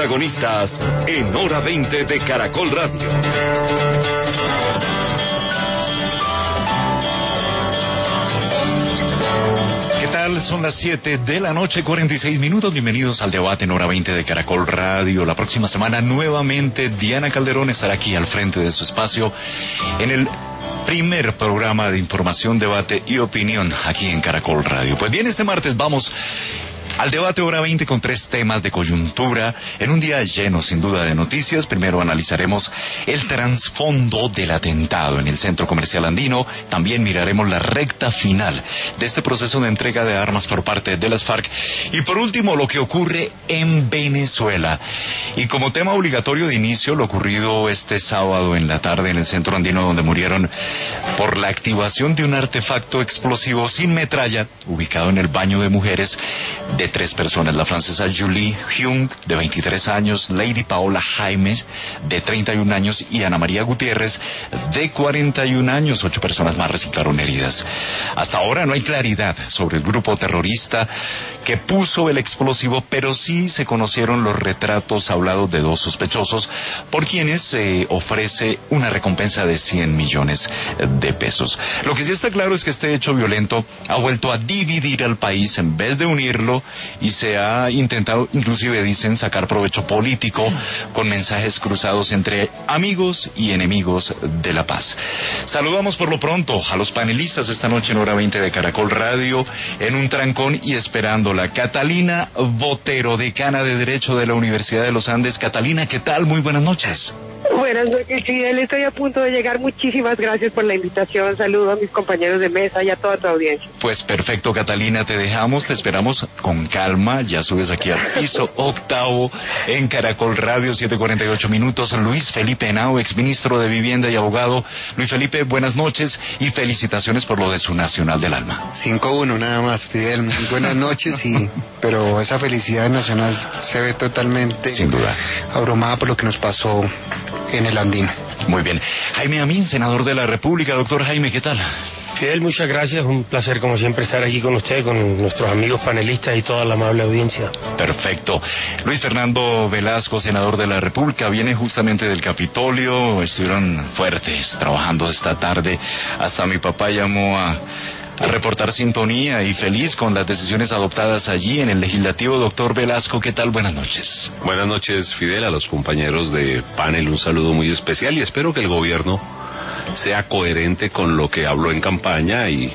protagonistas en Hora 20 de Caracol Radio. Son las 7 de la noche, 46 minutos. Bienvenidos al debate en Hora 20 de Caracol Radio. La próxima semana nuevamente Diana Calderón estará aquí al frente de su espacio en el primer programa de información, debate y opinión aquí en Caracol Radio. Pues bien, este martes vamos al debate Hora 20 con 3 temas de coyuntura en un día lleno sin duda de noticias. Primero analizaremos el trasfondo del atentado en el Centro Comercial Andino. También miraremos la recta final de este proceso de entrega de armas por parte de las FARC. Y por último, lo que ocurre en Venezuela. Y como tema obligatorio de inicio, lo ocurrido este sábado en la tarde en el Centro Andino, donde murieron por la activación de un artefacto explosivo sin metralla ubicado en el baño de mujeres de 3 personas, la francesa Julie Hyung, de 23 años, Lady Paola Jaimes, de 31 años, y Ana María Gutiérrez, de 41 años. 8 personas más resultaron heridas. Hasta ahora no hay claridad sobre el grupo terrorista que puso el explosivo, pero sí se conocieron los retratos hablados de 2 sospechosos, por quienes se ofrece una recompensa de 100 millones de pesos. Lo que sí está claro es que este hecho violento ha vuelto a dividir al país en vez de unirlo, y se ha intentado, inclusive dicen, sacar provecho político con mensajes cruzados entre amigos y enemigos de la paz. Saludamos por lo pronto a los panelistas esta noche en Hora 20 de Caracol Radio, en un trancón y esperándola. Catalina Botero, decana de Derecho de la Universidad de los Andes. Catalina, ¿qué tal? Muy buenas noches. Buenas noches, Fidel. Estoy a punto de llegar. Muchísimas gracias por la invitación. Saludo a mis compañeros de mesa y a toda tu audiencia. Pues perfecto, Catalina, te dejamos, te esperamos con calma. Ya subes aquí al piso octavo en Caracol Radio, 7:48 minutos. Luis Felipe Henao, exministro de Vivienda y abogado. Luis Felipe, buenas noches y felicitaciones por lo de su Nacional del Alma. 5-1 nada más, Fidel. Muy buenas noches, pero esa felicidad nacional se ve totalmente, sin duda, abrumada por lo que nos pasó en el Andino. Muy bien. Jaime Amín, senador de la República. Doctor Jaime, ¿qué tal? Fidel, muchas gracias. Un placer, como siempre, estar aquí con usted, con nuestros amigos panelistas y toda la amable audiencia. Perfecto. Luis Fernando Velasco, senador de la República, viene justamente del Capitolio. Estuvieron fuertes trabajando esta tarde. Hasta mi papá llamó a reportar sintonía, y feliz con las decisiones adoptadas allí en el Legislativo. Doctor Velasco, ¿qué tal? Buenas noches. Buenas noches, Fidel, a los compañeros de panel, un saludo muy especial, y espero que el gobierno sea coherente con lo que habló en campaña y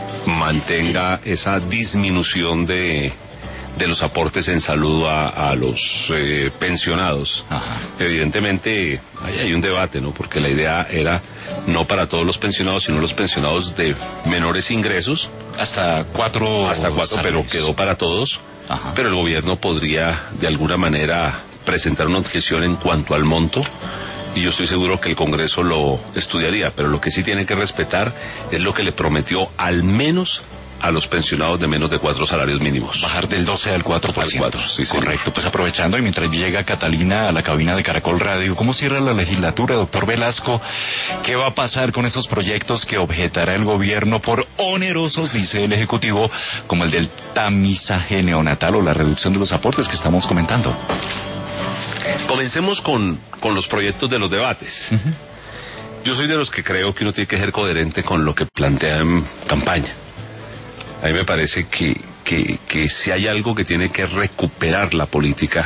mantenga esa disminución de los aportes en salud a los pensionados. Ajá. Evidentemente ahí hay un debate, ¿no? Porque la idea era no para todos los pensionados, sino los pensionados de menores ingresos. Hasta 4 pero quedó para todos. Ajá. Pero el gobierno podría de alguna manera presentar una objeción en cuanto al monto, y yo estoy seguro que el Congreso lo estudiaría, pero lo que sí tiene que respetar es lo que le prometió al menos a los pensionados de menos de 4 salarios mínimos. Bajar del 12 al 4%. Al 4, sí, correcto. Pues aprovechando, y mientras llega Catalina a la cabina de Caracol Radio, ¿cómo cierra la legislatura, doctor Velasco? ¿Qué va a pasar con esos proyectos que objetará el gobierno por onerosos, dice el Ejecutivo, como el del tamizaje neonatal o la reducción de los aportes que estamos comentando? Comencemos con los proyectos de los debates. Uh-huh. Yo soy de los que creo que uno tiene que ser coherente con lo que plantea en campaña. A mí me parece que si hay algo que tiene que recuperar la política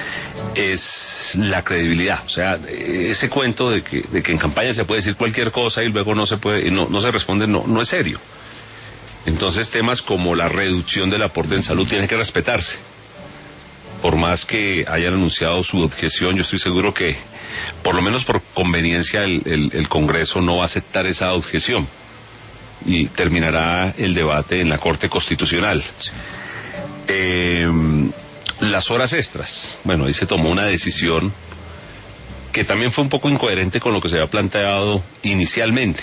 es la credibilidad. O sea, ese cuento de que en campaña se puede decir cualquier cosa y luego no se puede, no se responde, no es serio. Entonces temas como la reducción del aporte en salud tienen que respetarse. Por más que hayan anunciado su objeción, yo estoy seguro que, por lo menos por conveniencia, el Congreso no va a aceptar esa objeción y terminará el debate en la Corte Constitucional. Las horas extras, bueno, ahí se tomó una decisión que también fue un poco incoherente con lo que se había planteado inicialmente.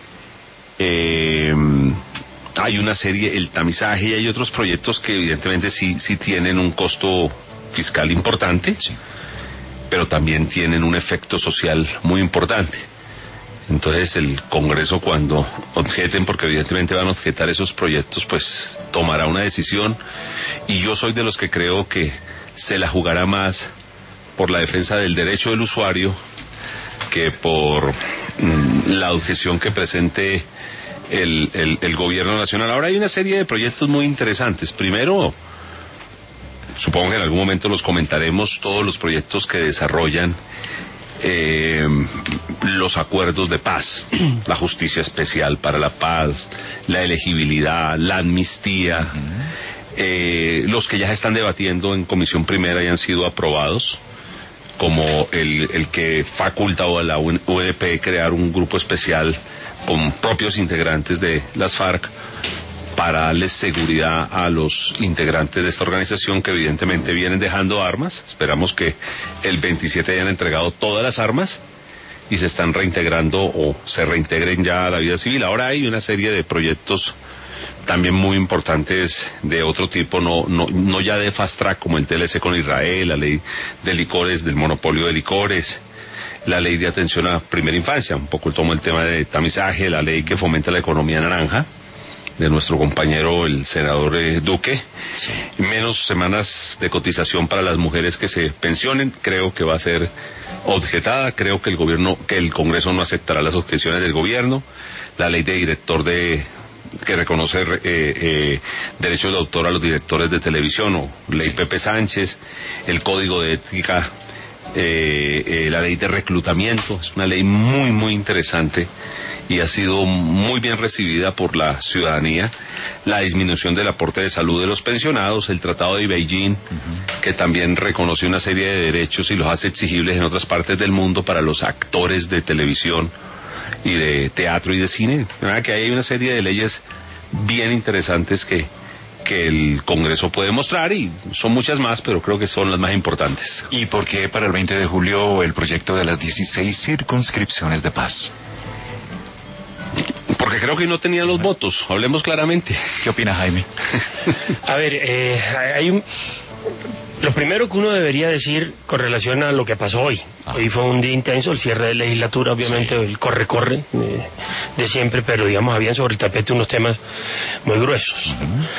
Hay una serie, el tamizaje, y hay otros proyectos que evidentemente sí tienen un costo fiscal importante, Sí. pero también tienen un efecto social muy importante. Entonces el Congreso, cuando objeten, porque evidentemente van a objetar esos proyectos, pues tomará una decisión, y yo soy de los que creo que se la jugará más por la defensa del derecho del usuario que por la objeción que presente el gobierno nacional. Ahora hay una serie de proyectos muy interesantes. Primero, supongo que en algún momento los comentaremos, todos los proyectos que desarrollan los acuerdos de paz, la justicia especial para la paz, la elegibilidad, la amnistía, los que ya se están debatiendo en comisión primera y han sido aprobados, como el que faculta a la UNP crear un grupo especial con propios integrantes de las FARC para darles seguridad a los integrantes de esta organización que evidentemente vienen dejando armas. Esperamos que el 27 hayan entregado todas las armas y se están reintegrando o se reintegren ya a la vida civil. Ahora hay una serie de proyectos también muy importantes de otro tipo, no ya de fast track como el TLC con Israel, la ley de licores, del monopolio de licores, la ley de atención a primera infancia, un poco tomo el tema de tamizaje, la ley que fomenta la economía naranja de nuestro compañero el senador Duque, sí. Menos semanas de cotización para las mujeres que se pensionen, creo que va a ser objetada, creo que el Congreso no aceptará las objeciones del gobierno, la ley de director que reconoce derechos de autor a los directores de televisión, o ley sí. Pepe Sánchez, el código de ética, la ley de reclutamiento, es una ley muy muy interesante y ha sido muy bien recibida por la ciudadanía. La disminución del aporte de salud de los pensionados, el Tratado de Beijing, que también reconoce una serie de derechos y los hace exigibles en otras partes del mundo para los actores de televisión y de teatro y de cine. Que hay una serie de leyes bien interesantes que el Congreso puede mostrar, y son muchas más, pero creo que son las más importantes. ¿Y por qué para el 20 de julio el proyecto de las 16 circunscripciones de paz? Porque creo que no tenían los votos, hablemos claramente. ¿Qué opina Jaime? A ver, lo primero que uno debería decir con relación a lo que pasó hoy. Hoy fue un día intenso, el cierre de legislatura, obviamente, sí. El corre-corre de siempre, pero digamos, habían sobre el tapete unos temas muy gruesos.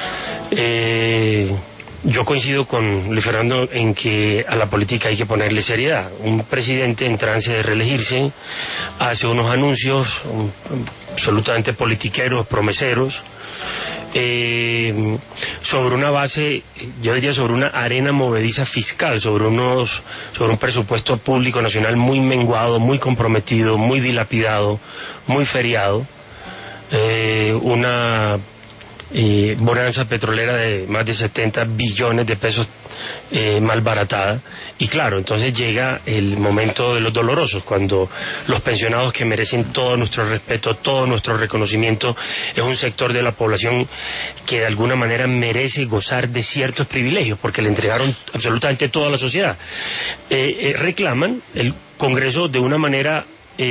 Yo coincido con Luis Fernando en que a la política hay que ponerle seriedad. Un presidente en trance de reelegirse hace unos anuncios absolutamente politiqueros, promeseros, sobre una base, yo diría sobre una arena movediza fiscal, sobre un presupuesto público nacional muy menguado, muy comprometido, muy dilapidado, muy feriado, una bonanza petrolera de más de 70 billones de pesos malbaratada. Y claro, entonces llega el momento de los dolorosos, cuando los pensionados, que merecen todo nuestro respeto, todo nuestro reconocimiento, es un sector de la población que de alguna manera merece gozar de ciertos privilegios porque le entregaron absolutamente todo a la sociedad, reclaman el Congreso de una manera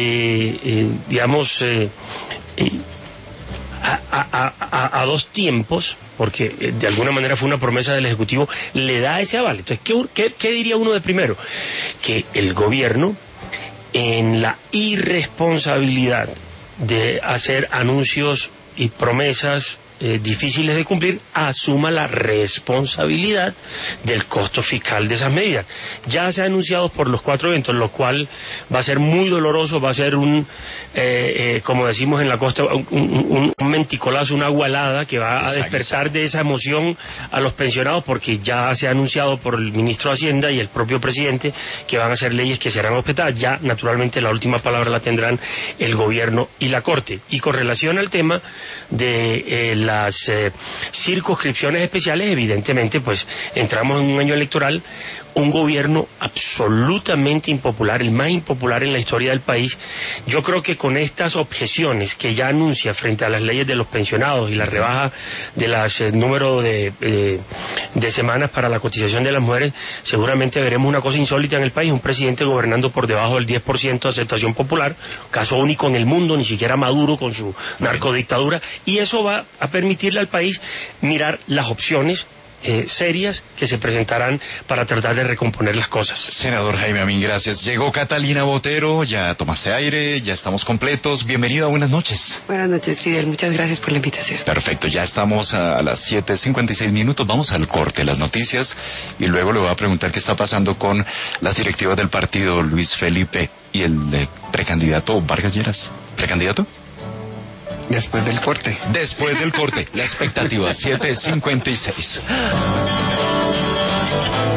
a dos tiempos, porque de alguna manera fue una promesa del Ejecutivo, le da ese aval. Entonces, ¿qué diría uno de primero? Que el gobierno, en la irresponsabilidad de hacer anuncios y promesas difíciles de cumplir, asuma la responsabilidad del costo fiscal de esas medidas. Ya se ha anunciado por los 4 eventos, lo cual va a ser muy doloroso, va a ser como decimos en la costa, un menticolazo, una agua helada que va a despertar de esa emoción a los pensionados, porque ya se ha anunciado por el ministro de Hacienda y el propio presidente que van a ser leyes que serán objetadas. Ya, naturalmente, la última palabra la tendrán el gobierno y la Corte. Y con relación al tema de las circunscripciones especiales, evidentemente, pues entramos en un año electoral, un gobierno absolutamente impopular, el más impopular en la historia del país. Yo creo que con estas objeciones que ya anuncia frente a las leyes de los pensionados y la rebaja de las número de semanas para la cotización de las mujeres, seguramente veremos una cosa insólita en el país, un presidente gobernando por debajo del 10% de aceptación popular, caso único en el mundo, ni siquiera Maduro con su narcodictadura, y eso va a permitirle al país mirar las opciones serias que se presentarán para tratar de recomponer las cosas. Senador Jaime Amín, gracias. Llegó Catalina Botero, ya tomaste aire, ya estamos completos. Bienvenida, buenas noches. Buenas noches, Fidel, muchas gracias por la invitación. Perfecto, ya estamos a las 7:56 minutos, vamos al corte, las noticias, y luego le voy a preguntar qué está pasando con las directivas del partido, Luis Felipe y el precandidato Vargas Lleras. ¿Precandidato? Después del corte. Después del corte, la expectativa, 7:56.